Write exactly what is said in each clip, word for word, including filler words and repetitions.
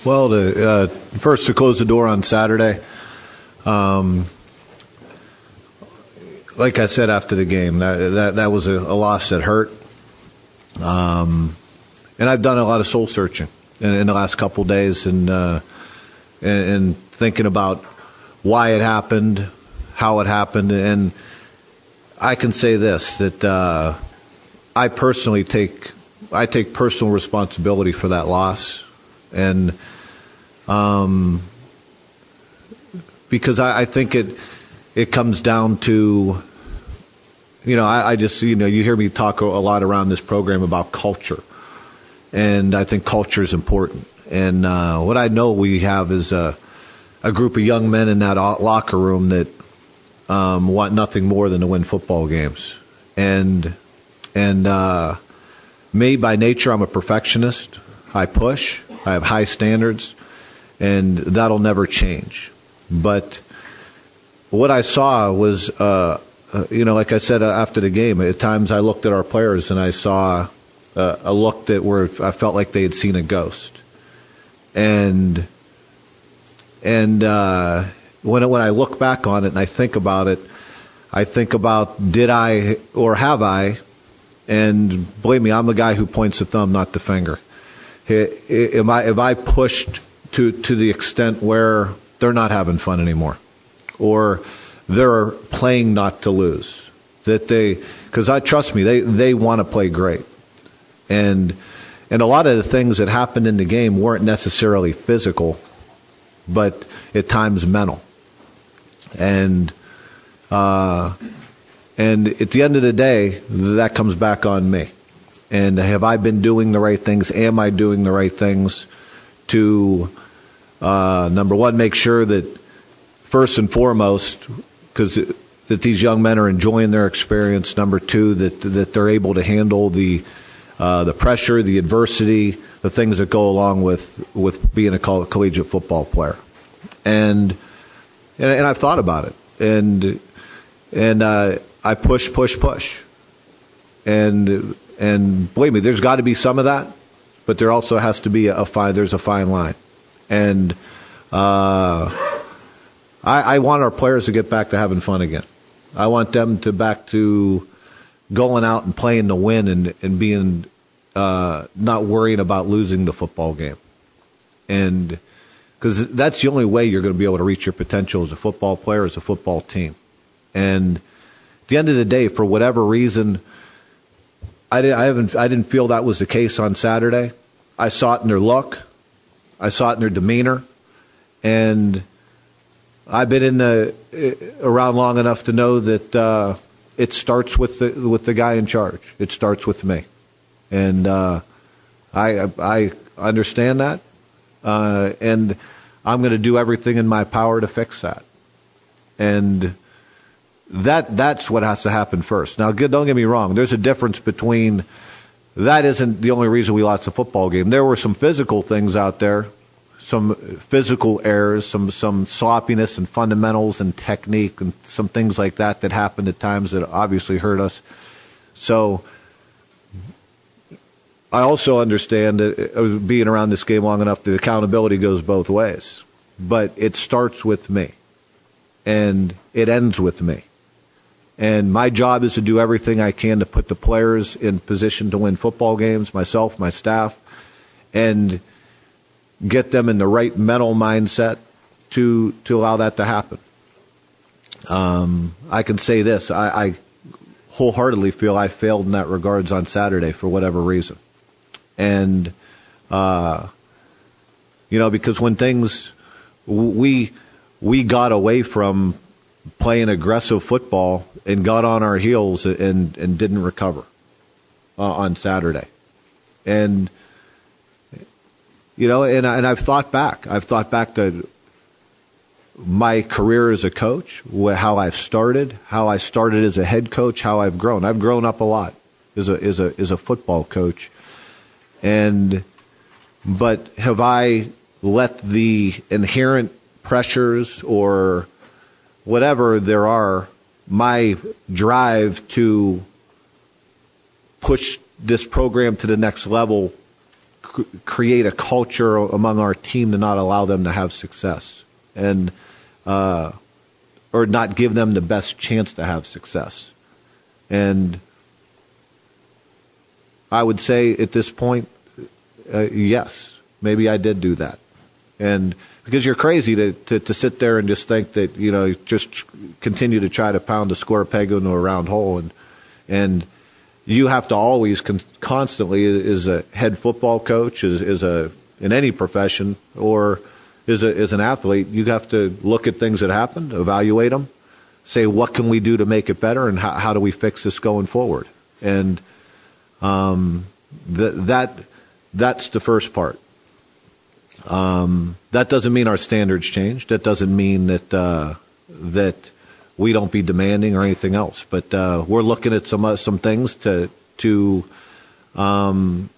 Well, to, uh, first to close the door on Saturday, um, like I said after the game, that that, that was a, a loss that hurt. Um, and I've done a lot of soul searching in, in the last couple of days, and, uh, and and thinking about why it happened, how it happened, and I can say this, that uh, I personally take I take personal responsibility for that loss, and um, because I, I think it it comes down to, you know, I, I just, you know, you hear me talk a lot around this program about culture, and I think culture is important. And uh, what I know we have is a, a group of young men in that locker room that um, want nothing more than to win football games. And and uh, me, by nature, I'm a perfectionist. I push. I have high standards, and that'll never change. But what I saw was, uh, uh, you know, like I said uh, after the game, at times I looked at our players and I saw uh, a look that where I felt like they had seen a ghost. And and uh, when when I look back on it and I think about it, I think about, did I or have I? And believe me, I'm the guy who points the thumb, not the finger. Am I, have I pushed to to the extent where they're not having fun anymore, or they're playing not to lose? That they, because I trust me, they they want to play great, and and a lot of the things that happened in the game weren't necessarily physical, but at times mental, and uh, and at the end of the day, that comes back on me. And have I been doing the right things? Am I doing the right things to, uh, number one, make sure that first and foremost, because that these young men are enjoying their experience. Number two, that that they're able to handle the uh, the pressure, the adversity, the things that go along with with being a coll- collegiate football player. And and, and I've thought about it, and and uh, I push, push, push, and. And believe me, there's got to be some of that, but there also has to be a, a fine. There's a fine line, and uh, I, I want our players to get back to having fun again. I want them to back to going out and playing to win, and and being uh, not worrying about losing the football game, and because that's the only way you're going to be able to reach your potential as a football player, as a football team. And at the end of the day, for whatever reason, I didn't, I haven't, I didn't feel that was the case on Saturday. I saw it in their look. I saw it in their demeanor. And I've been in the, around long enough to know that uh, it starts with the, with the guy in charge. It starts with me. And uh, I, I understand that. Uh, and I'm going to do everything in my power to fix that. And That that's what has to happen first. Now, don't get me wrong. There's a difference between that isn't the only reason we lost the football game. There were some physical things out there, some physical errors, some some sloppiness and fundamentals and technique and some things like that that happened at times that obviously hurt us. So I also understand that being around this game long enough, the accountability goes both ways. But it starts with me, and it ends with me. And my job is to do everything I can to put the players in position to win football games, myself, my staff, and get them in the right mental mindset to to allow that to happen. Um, I can say this. I, I wholeheartedly feel I failed in that regards on Saturday for whatever reason. And, uh, you know, because when things, we we got away from playing aggressive football and got on our heels and, and didn't recover uh, on Saturday. And, you know, and, and I've thought back. I've thought back to my career as a coach, how I've started, how I started as a head coach, how I've grown. I've grown up a lot as a, as a, as a football coach. And, but have I let the inherent pressures or whatever there are, my drive to push this program to the next level cr- create a culture among our team to not allow them to have success, and uh, or not give them the best chance to have success. And I would say at this point, uh, yes, maybe I did do that. And because you're crazy to, to, to sit there and just think that, you know, just continue to try to pound a square peg into a round hole. And and you have to always con- constantly, as a head football coach, as, as a in any profession, or as, a, as an athlete, you have to look at things that happened, evaluate them, say what can we do to make it better, and how, how do we fix this going forward. And um, th- that that's the first part. Um, that doesn't mean our standards change. That doesn't mean that uh, that we don't be demanding or anything else. But uh, we're looking at some uh, some things to to um,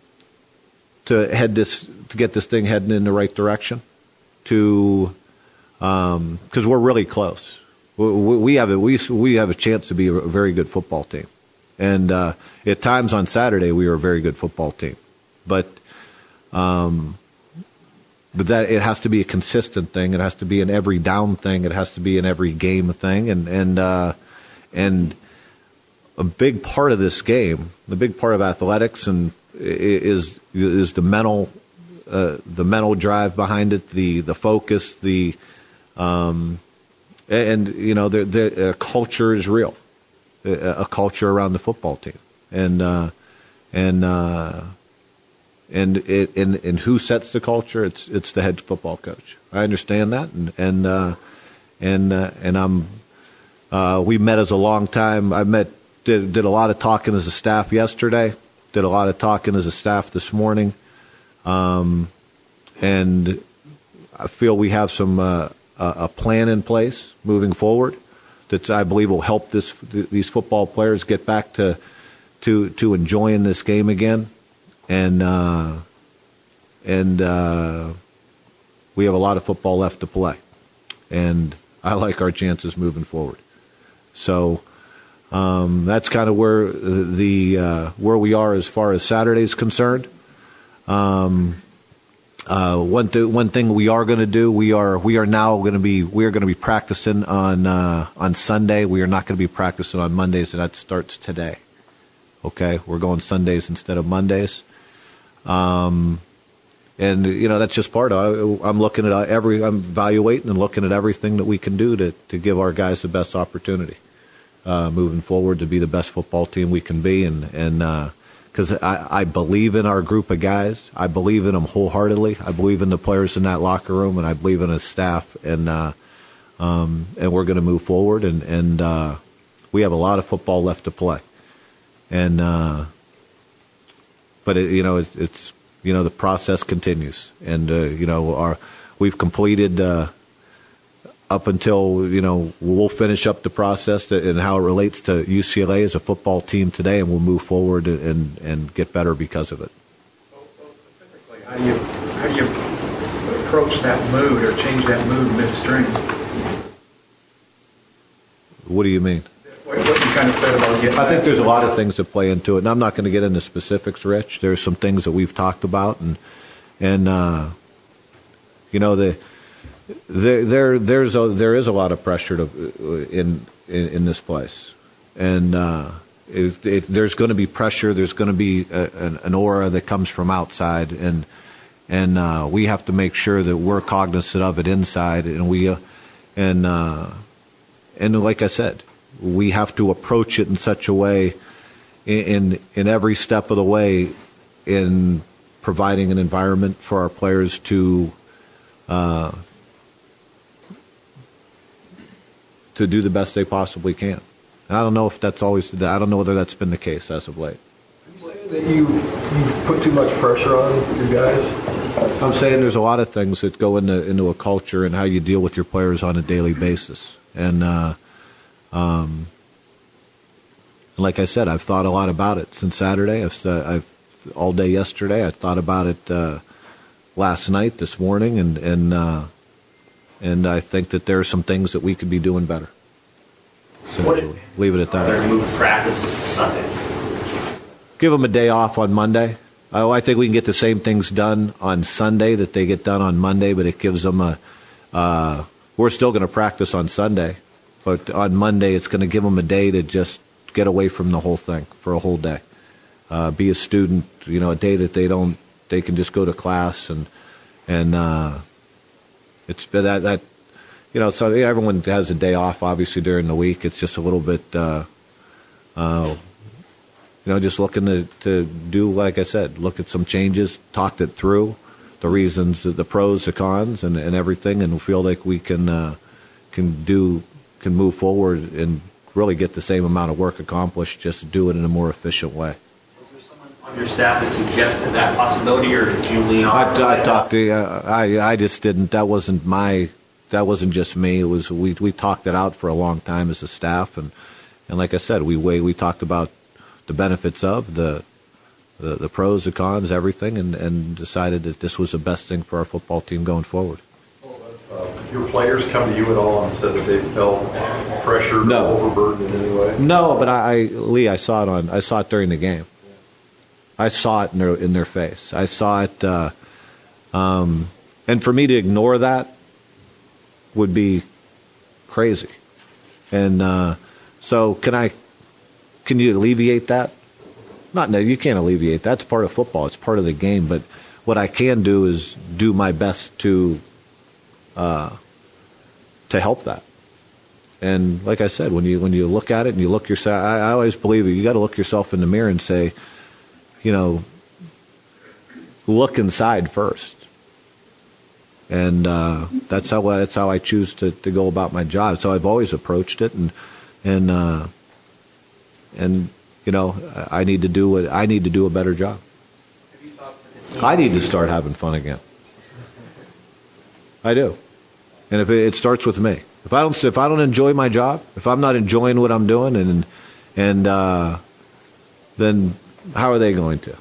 to head this to get this thing heading in the right direction. To because um, we're really close. We, we have a we we have a chance to be a very good football team, and uh, at times on Saturday we were a very good football team, but. Um, But that it has to be a consistent thing. It has to be an every down thing. It has to be an every game thing. And and uh, and a big part of this game, the big part of athletics, and is is the mental uh, the mental drive behind it, the the focus, the um, and you know the the uh, culture is real, a, a culture around the football team, and uh, and. Uh, And it, and, and who sets the culture? It's it's the head football coach. I understand that, and and uh, and uh, and I'm. Uh, we met as a long time. I met did did a lot of talking as a staff yesterday. Did a lot of talking as a staff this morning, um, and I feel we have some uh, a plan in place moving forward that I believe will help this these football players get back to to to enjoying this game again. And uh, and uh, we have a lot of football left to play, and I like our chances moving forward. So um, that's kind of where the uh, where we are as far as Saturday is concerned. Um, uh, one th- one thing we are going to do, we are we are now going to be we are going to be practicing on uh, on Sunday. We are not going to be practicing on Mondays, and that starts today. Okay, we're going Sundays instead of Mondays. Um, and you know, that's just part of it. I'm looking at every, I'm evaluating and looking at everything that we can do to, to give our guys the best opportunity, uh, moving forward to be the best football team we can be. And, and, uh, cause I, I believe in our group of guys. I believe in them wholeheartedly. I believe in the players in that locker room, and I believe in his staff, and, uh, um, and we're going to move forward, and, and, uh, we have a lot of football left to play. And, uh, But it, you know, it, it's you know the process continues, and uh, you know our we've completed uh, up until you know we'll finish up the process and how it relates to U C L A as a football team today, and we'll move forward and and get better because of it. Well, well, specifically, how do you how do you approach that mood or change that mood midstream? What do you mean? What you kind of said about getting. I think there's a lot of things that play into it, and I'm not going to get into specifics, Rich. There's some things that we've talked about, and and uh, you know the there there there's a, there is a lot of pressure to in in, in this place, and uh, it, it, there's going to be pressure. There's going to be a, an, an aura that comes from outside, and and uh, we have to make sure that we're cognizant of it inside, and we uh, and uh, and like I said. We have to approach it in such a way, in, in in every step of the way, in providing an environment for our players to uh, to do the best they possibly can. And I don't know if that's always. I don't know whether that's been the case as of late. Are you saying that you you put too much pressure on your guys? I'm saying there's a lot of things that go into into a culture and how you deal with your players on a daily basis, and. Uh, Um, like I said, I've thought a lot about it since Saturday. I've, uh, I've all day yesterday. I thought about it uh, last night, this morning, and and uh, and I think that there are some things that we could be doing better. So leave it at that. They're moving practices to Sunday. Give them a day off on Monday, I, I think we can get the same things done on Sunday that they get done on Monday, but it gives them a. Uh, we're still going to practice on Sunday, but on Monday it's going to give them a day to just get away from the whole thing for a whole day. Uh, be a student, you know, a day that they don't. They can just go to class and and uh, it's that that. You know, so yeah, everyone has a day off, obviously, during the week. It's just a little bit, uh, uh, you know, just looking to, to do, like I said, look at some changes, talked it through, the reasons, the pros, the cons, and, and everything, and feel like we can uh, can do, can move forward and really get the same amount of work accomplished, just do it in a more efficient way. Was there someone on your staff that suggested that possibility, or did you lean on? I, I talked to, uh, I, I just didn't, that wasn't my... That wasn't just me. It was we we talked it out for a long time as a staff, and, and like I said, we we, we talked about the benefits of the, the the pros, the cons, everything, and, and decided that this was the best thing for our football team going forward. Uh, your players come to you at all and said that they felt pressured no. or overburdened in any way? No, but I, I Lee, I saw it on I saw it during the game. I saw it in their in their face. I saw it, uh, um, and for me to ignore that would be crazy. And uh, so can I, can you alleviate that? Not, no, you can't alleviate that. That's part of football. It's part of the game. But what I can do is do my best to, uh, to help that. And like I said, when you, when you look at it and you look yourself, I, I always believe it, you got to look yourself in the mirror and say, you know, look inside first. And uh, that's how that's how I choose to, to go about my job. So I've always approached it, and and uh, and you know I need to do what I need to do a better job. I need to start having fun again. I do, and if it, it starts with me, if I don't if I don't enjoy my job, if I'm not enjoying what I'm doing, and and uh, then how are they going to?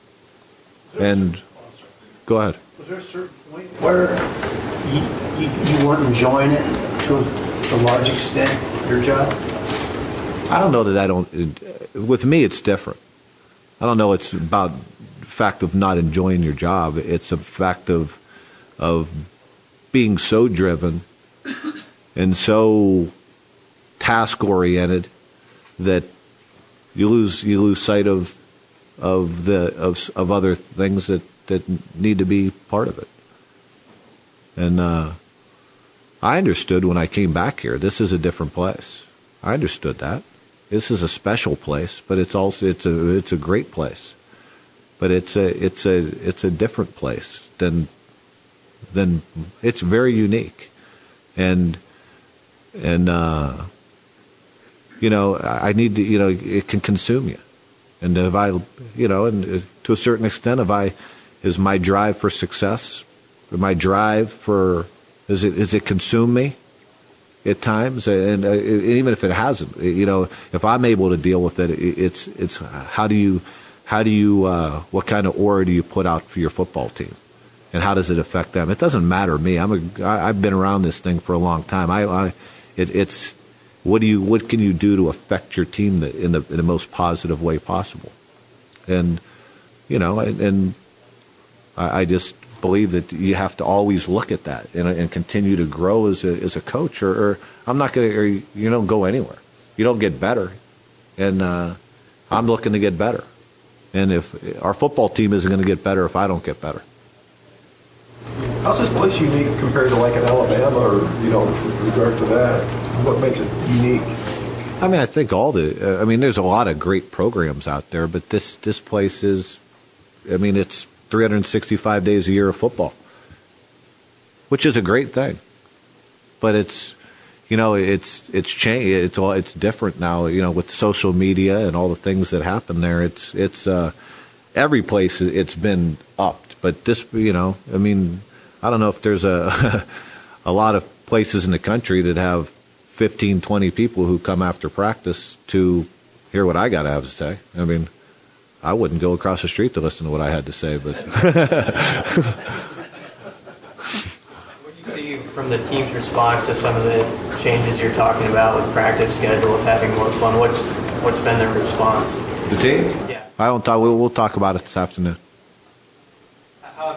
And go ahead. Was there a certain point where you, you, you weren't enjoying it to a, a large extent, your job? I don't know that I don't. With me, it's different. I don't know it's about the fact of not enjoying your job. It's a fact of of being so driven and so task-oriented that you lose you lose sight of of the of of other things that. that need to be part of it. And uh, I understood when I came back here, this is a different place. I understood that. This is a special place, but it's also it's a it's a great place. But it's a it's a it's a different place than than it's very unique. And and uh, you know, I need to, you know, it can consume you. And if I, you know, and to a certain extent, if I is my drive for success, my drive for, is it, is it consume me at times? And uh, even if it hasn't, you know, if I'm able to deal with it, it's, it's, how do you, how do you, uh, what kind of aura do you put out for your football team? And how does it affect them? It doesn't matter to me. I'm a, I, I've been around this thing for a long time. I, I it, it's, what do you, what can you do to affect your team in the, in the most positive way possible? And, you know, and, and I just believe that you have to always look at that and, and continue to grow as a as a coach, or, or I'm not going to. You don't go anywhere. You don't get better, and uh, I'm looking to get better. And if our football team isn't going to get better if I don't get better. How's this place unique compared to like an Alabama, or you know, with regard to that? What makes it unique? I mean, I think all the. Uh, I mean, there's a lot of great programs out there, but this this place is. I mean, it's three hundred sixty-five days a year of football, which is a great thing. But it's, you know, it's it's changed. It's all it's different now. You know, with social media and all the things that happen there. It's it's uh, every place it's been upped. But this, you know, I mean, I don't know if there's a a lot of places in the country that have fifteen, twenty people who come after practice to hear what I got to have to say. I mean. I wouldn't go across the street to listen to what I had to say, but. What do you see from the team's response to some of the changes you're talking about with practice schedule, of having more fun? What's what's been their response? The team? Yeah. I don't talk. We'll, we'll talk about it this afternoon.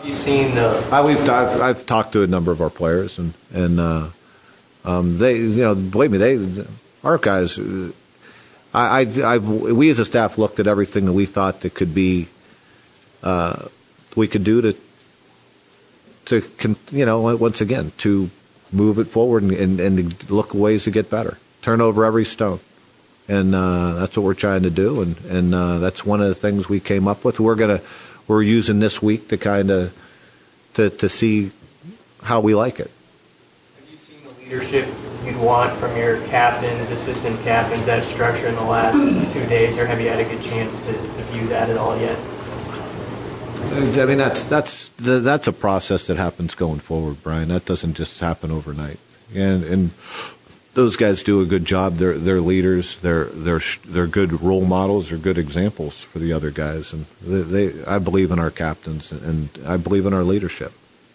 have you seen the? I, we've I've, I've talked to a number of our players, and and uh, um, they, you know, believe me, they, our guys. Uh, I, I, I've, we as a staff looked at everything that we thought that could be, uh, we could do to, to, con, you know, once again to move it forward and, and, and look ways to get better, turn over every stone. And uh, that's what we're trying to do, and and uh, that's one of the things we came up with. We're gonna we're using this week to kind of to to see how we like it. Have you seen the leadership you'd want from your captains, assistant captains, that structure in the last two days, or have you had a good chance to, to view that at all yet? I mean, that's that's that's a process that happens going forward, Brian. That doesn't just happen overnight, and and. Those guys do a good job. They're they're leaders. They're they're they're good role models. They're good examples for the other guys. And they, they I believe in our captains, and I believe in our leadership.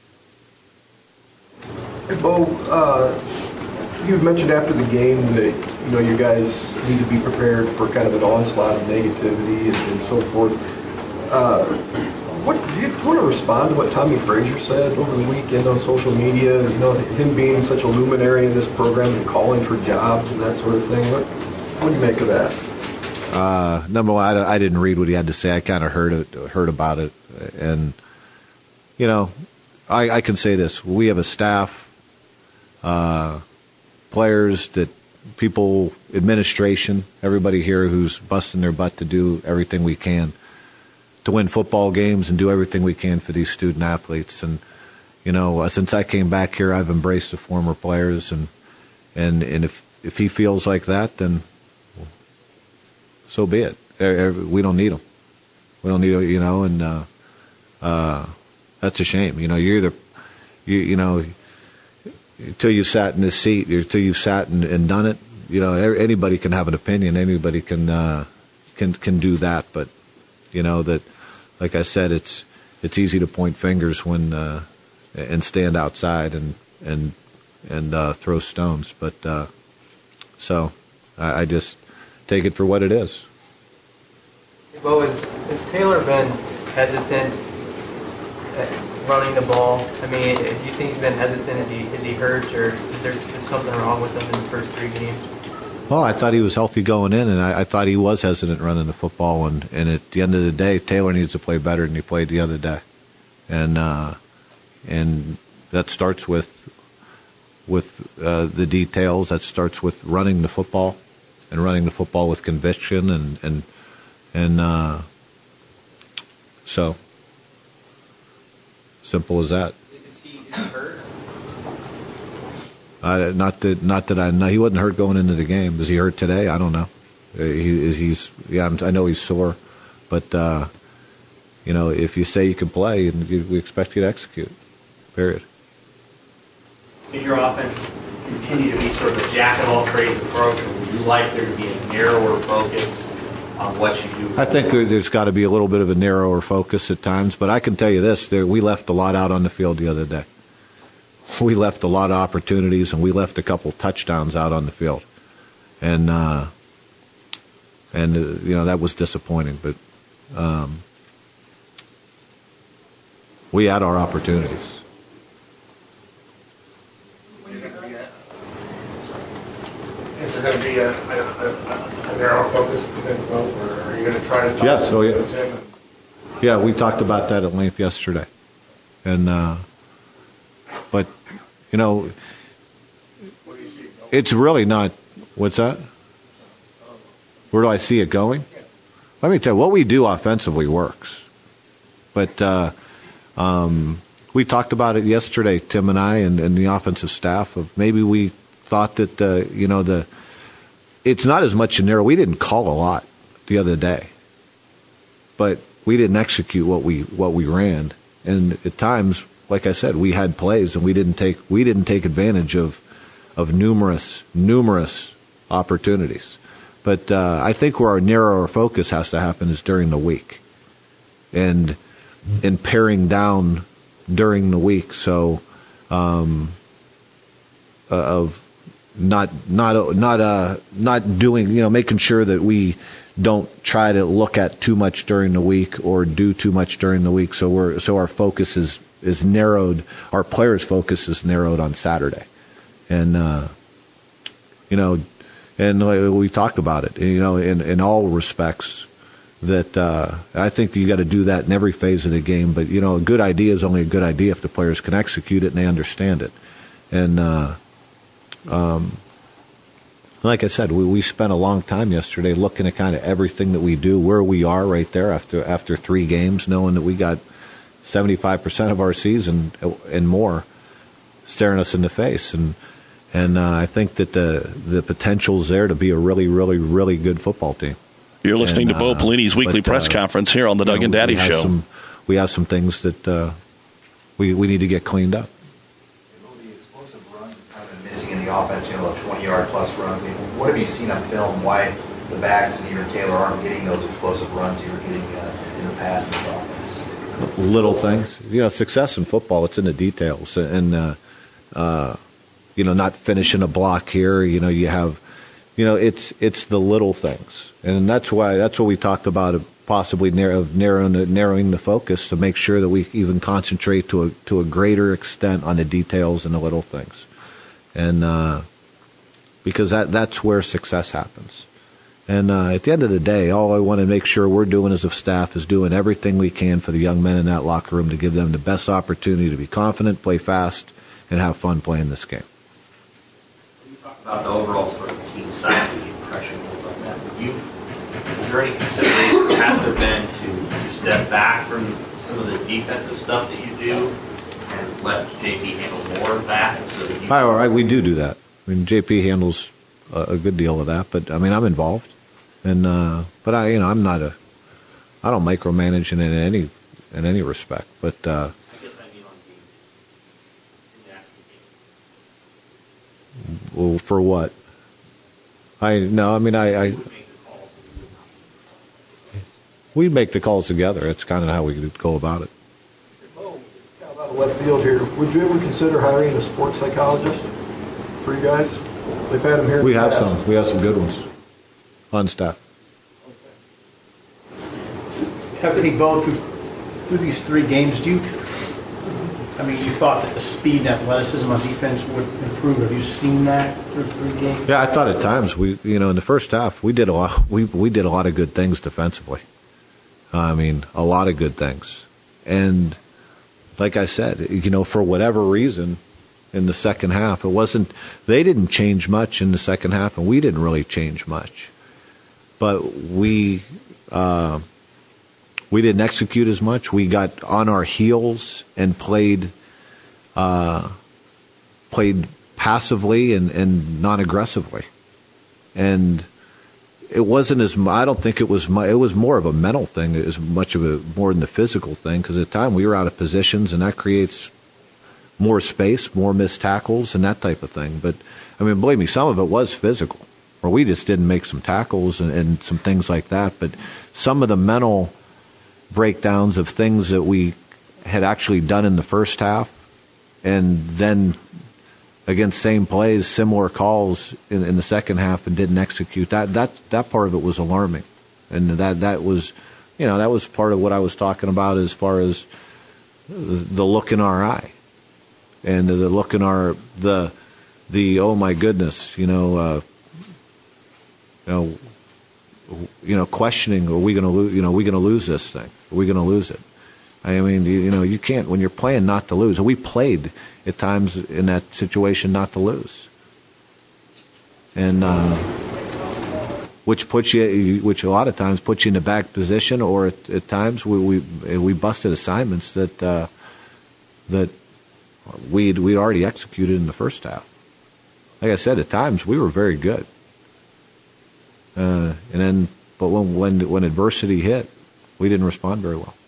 Hey, Bo, uh, you mentioned after the game that you know you guys need to be prepared for kind of an onslaught of negativity and, and so forth. Uh, What, do you want to respond to what Tommy Frazier said over the weekend on social media? You know, him being such a luminary in this program and calling for jobs and that sort of thing. What, what do you make of that? Uh, number one, I, I didn't read what he had to say. I kind of heard it, heard about it, and you know, I, I can say this: we have a staff, uh, players, that people, administration, everybody here who's busting their butt to do everything we can to win football games and do everything we can for these student athletes. And, you know, uh, since I came back here, I've embraced the former players. And and, and if, if he feels like that, then so be it. We don't need him. We don't need him, you know, and uh, uh, that's a shame. You know, you're either, you, you know, until you sat in this seat, until you've sat and, and done it, you know, anybody can have an opinion. Anybody can uh, can can do that. But, you know, that, like I said, it's it's easy to point fingers when uh, and stand outside and and and uh, throw stones. But uh, so I, I just take it for what it is. Bo, has, has Taylor been hesitant at running the ball? I mean, do you think he's been hesitant? Is he is he hurt, or is there something wrong with him in the first three games? Well, I thought he was healthy going in, and I, I thought he was hesitant running the football. And, and at the end of the day, Taylor needs to play better than he played the other day, and uh, and that starts with with uh, the details. That starts with running the football, and running the football with conviction, and and and uh, so simple as that. Is he is he hurt? Uh, not that, not that I know. He wasn't hurt going into the game. Is he hurt today? I don't know. Uh, he, he's, yeah, I'm, I know he's sore, but uh, you know, if you say you can play, and you, we expect you to execute. Period. Did your offense continue to be sort of a jack of all trades approach, or would you like there to be a narrower focus on what you do? I think there's got to be a little bit of a narrower focus at times, but I can tell you this: there, we left a lot out on the field the other day. We left a lot of opportunities, and we left a couple touchdowns out on the field, and uh, and uh, you know, that was disappointing. But um, we had our opportunities. Is there going to be a, a, a, a narrow focus within the vote, or are you going to try to talk Yes, oh, yeah. to him? Yeah, we talked about that at length yesterday, and uh, but you know, What do you see? it's really not. What's that? Where do I see it going? Let me tell you, what we do offensively works, but uh, um, we talked about it yesterday, Tim and I, and, and the offensive staff. Of maybe we thought that uh, you know the it's not as much a narrow. We didn't call a lot the other day, but we didn't execute what we what we ran, and at times, like I said, we had plays and we didn't take we didn't take advantage of of numerous numerous opportunities. But uh, I think where our narrower focus has to happen is during the week, and and paring down during the week. So um, uh, of not not not uh, not doing you know making sure that we don't try to look at too much during the week or do too much during the week. So we're so our focus is is narrowed. Our players' focus is narrowed on Saturday, and uh, you know, and we talk about it. You know, in in all respects. That uh, I think you got to do that in every phase of the game. But you know, a good idea is only a good idea if the players can execute it and they understand it. And uh, um, like I said, we, we spent a long time yesterday looking at kind of everything that we do, where we are right there after after three games, knowing that we got seventy-five percent of our season and more staring us in the face. And and uh, I think that the the potential's there to be a really, really, really good football team. You're listening and, to Bo uh, Pelini's weekly but, press uh, conference here on the Doug know, and Daddy we have Show. Some, we have some things that uh, we we need to get cleaned up. The explosive runs have kind of been missing in the offense, you know, twenty-yard plus runs. I mean, what have you seen on film? Why the backs and even Taylor aren't getting those explosive runs you were getting uh, in the past in this offense? Little things, you know, success in football. It's in the details, and uh, uh, you know, not finishing a block here. You know, you have, you know, it's it's the little things. And that's why that's what we talked about, possibly narrow, narrowing, the, narrowing the focus to make sure that we even concentrate to a to a greater extent on the details and the little things, and uh, because that that's where success happens. And uh, at the end of the day, all I want to make sure we're doing as a staff is doing everything we can for the young men in that locker room to give them the best opportunity to be confident, play fast, and have fun playing this game. When you talk about the overall sort of team side, the pressure, things like that, would you? Is there any consideration, has there been, to, to step back from some of the defensive stuff that you do and let J P handle more of that? So that you All right, we do do that. I mean, J P handles a, a good deal of that, but I mean, I'm involved, and uh, but I, you know, I'm not a, I don't micromanage in any in any respect. But uh, I guess I mean on game, in the actual game. well, for what? I no, I mean, I. I We make the calls together. That's kind of how we go about it. Oh, kind of out of left field here. Would you ever consider hiring a sports psychologist for you guys? They've had them here. We have some. We have some good ones on staff. Having Bo through, through these three games, do you, I mean, you thought that the speed and athleticism on defense would improve. Have you seen that through three games? Yeah, I thought at times we, you know, in the first half we did a lot. We we did a lot of good things defensively. I mean, a lot of good things. And like I said, you know, for whatever reason, in the second half, it wasn't, they didn't change much in the second half, and we didn't really change much. But we, uh, we didn't execute as much. We got on our heels and played, uh, played passively and, and non-aggressively. And it wasn't as, I don't think it was, it was more of a mental thing as much of a, more than the physical thing, because at the time we were out of positions, and that creates more space, more missed tackles, and that type of thing. But, I mean, believe me, some of it was physical, or we just didn't make some tackles and, and some things like that. But some of the mental breakdowns of things that we had actually done in the first half, and then against same plays, similar calls in, in the second half, and didn't execute. That that that part of it was alarming, and that that was, you know, that was part of what I was talking about as far as the look in our eye, and the look in our the the oh my goodness, you know, uh, you know, you know, questioning, are we going to lose? You know, are we going to lose this thing? Are we going to lose it? I mean, you, you know, you can't when you're playing not to lose. We played at times in that situation not to lose, and uh, which puts you, which a lot of times puts you in a back position, or at, at times we we we busted assignments that uh, that we'd we'd already executed in the first half. Like I said, at times we were very good, uh, and then but when when when adversity hit, we didn't respond very well.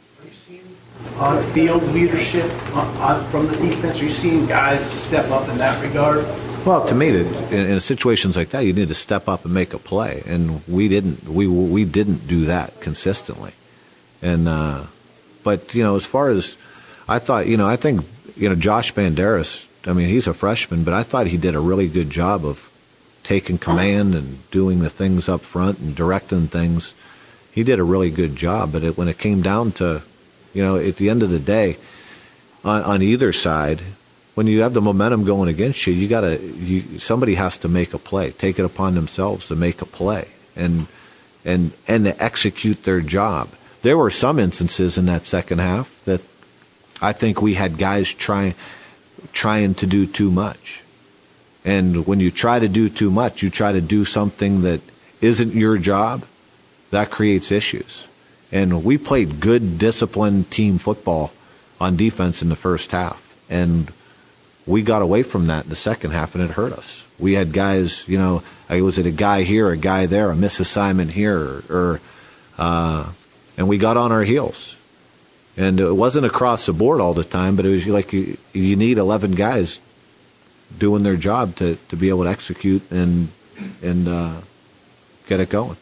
On field leadership on, on, from the defense, are you seeing guys step up in that regard? Well, to me, in, in situations like that, you need to step up and make a play, and we didn't. We we didn't do that consistently, and uh, but you know, as far as I thought, you know, I think you know Josh Banderas. I mean, he's a freshman, but I thought he did a really good job of taking command and doing the things up front and directing things. he did a really good job. But it, when it came down to, you know, at the end of the day, on, on either side, when you have the momentum going against you, you gotta, you, somebody has to make a play, take it upon themselves to make a play, and and and to execute their job. There were some instances in that second half that I think we had guys trying trying to do too much. And when you try to do too much, you try to do something that isn't your job, that creates issues. And we played good, disciplined team football on defense in the first half. And we got away from that in the second half, and it hurt us. We had guys, you know, was it a guy here, a guy there, a misassignment here, or, or uh, and we got on our heels. And it wasn't across the board all the time, but it was like you, you need eleven guys doing their job to, to be able to execute and and uh, get it going.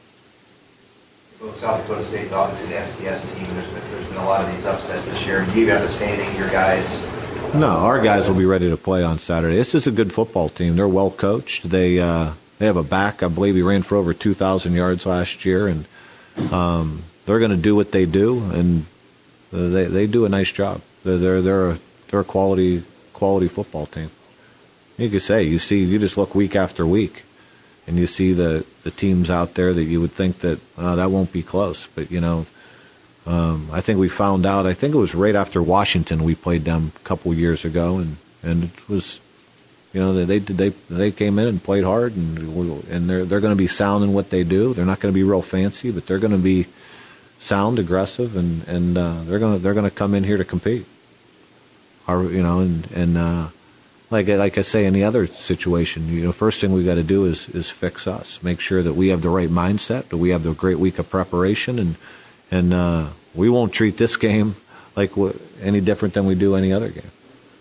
Well, South Dakota State's obviously the S T S team. There's been, there's been a lot of these upsets this year. You got the standing, your guys. No, our guys will be ready to play on Saturday. This is a good football team. They're well coached. They uh, they have a back. I believe he ran for over two thousand yards last year, and um, they're going to do what they do, and they they do a nice job. They're they're they're a, they're a quality quality football team. You could say you see you just look week after week, and you see the, the teams out there that you would think that uh, that won't be close, but you know. Um, I think we found out, I think it was right after Washington we played them a couple years ago, and, and it was, you know, they did they they came in and played hard, and and they're they're going to be sound in what they do. They're not going to be real fancy, but they're going to be sound, aggressive, and and uh, they're going to they're going to come in here to compete. Our, you know, and and uh, like like I say, any other situation, you know, first thing we got to do is is fix us, make sure that we have the right mindset, that we have the great week of preparation, and. And uh, we won't treat this game like w- any different than we do any other game.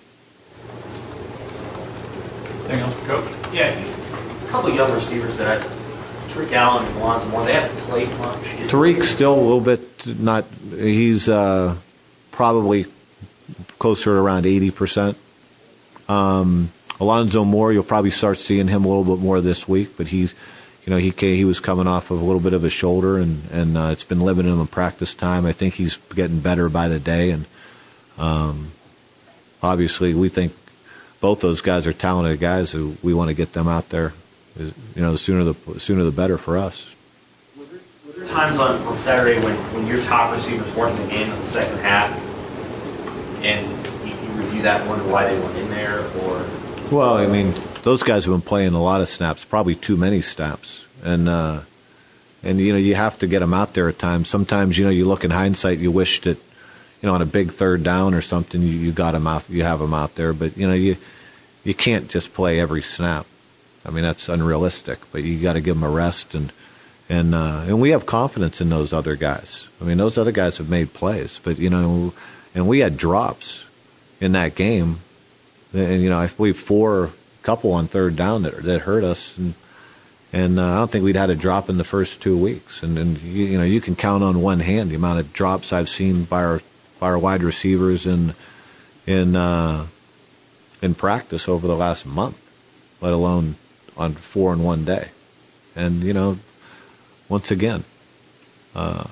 Anything else, Coach? Yeah, a couple of young receivers that I, Tariq Allen and Alonzo Moore, they haven't played much. Is Tariq's still a little bit not. He's uh, probably closer to around eighty percent. Um, Alonzo Moore, you'll probably start seeing him a little bit more this week, but he's. You know, he he was coming off of a little bit of a shoulder, and and uh, it's been limiting him in practice time. I think he's getting better by the day, and um, obviously we think both those guys are talented guys who we want to get them out there. You know, the sooner the sooner the better for us. Were there, were there times on, on Saturday when, when your top receivers weren't in the game in the second half, and you, you review that and wonder why they weren't in there, or? Well, I mean. Those guys have been playing a lot of snaps, probably too many snaps, and uh, and you know you have to get them out there at times. Sometimes you know you look in hindsight, you wish that you know on a big third down or something you, you got them out, you have them out there, but you know you you can't just play every snap. I mean that's unrealistic. But you got to give them a rest, and and uh, and we have confidence in those other guys. I mean those other guys have made plays, but you know, and we had drops in that game, and you know I believe four. Couple on third down that that hurt us, and and uh, I don't think we'd had a drop in the first two weeks. And and you, you know you can count on one hand the amount of drops I've seen by our by our wide receivers in in uh, in practice over the last month, let alone on four in one day. And you know, once again, uh,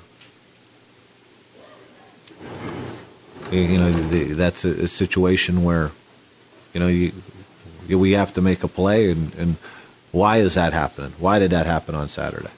you, you know the, that's a, a situation where you know you. We have to make a play, and, and why is that happening? Why did that happen on Saturday?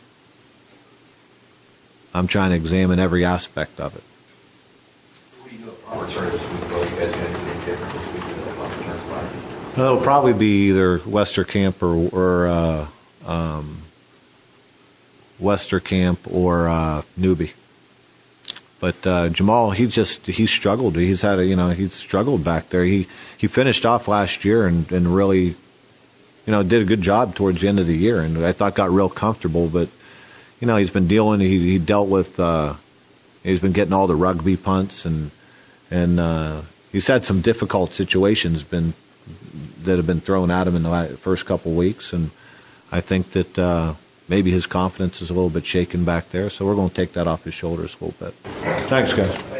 I'm trying to examine every aspect of it. What do you do at punt return this week, though? You guys going to do anything different this week with the punt return spot? It'll probably be either Westerkamp or, or uh, um, Westerkamp or uh, Newby. But uh, Jamal, he just he struggled. He's had a you know he's struggled back there. He he finished off last year and, and really, you know, did a good job towards the end of the year, and I thought got real comfortable. But you know, he's been dealing. He he dealt with. Uh, he's been getting all the rugby punts, and and uh, he's had some difficult situations been that have been thrown at him in the first couple weeks, and I think that. Uh, Maybe his confidence is a little bit shaken back there, so we're going to take that off his shoulders a little bit. Thanks, guys.